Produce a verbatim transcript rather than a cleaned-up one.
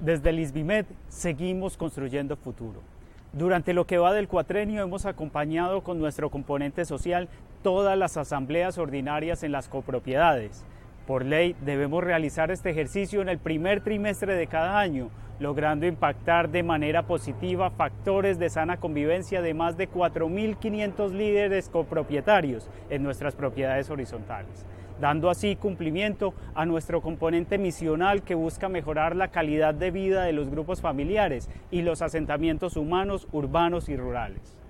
Desde el ISBIMED seguimos construyendo futuro. Durante lo que va del cuatrenio hemos acompañado con nuestro componente social todas las asambleas ordinarias en las copropiedades. Por ley debemos realizar este ejercicio en el primer trimestre de cada año, logrando impactar de manera positiva factores de sana convivencia de más de cuatro mil quinientos líderes copropietarios en nuestras propiedades horizontales, dando así cumplimiento a nuestro componente misional que busca mejorar la calidad de vida de los grupos familiares y los asentamientos humanos, urbanos y rurales.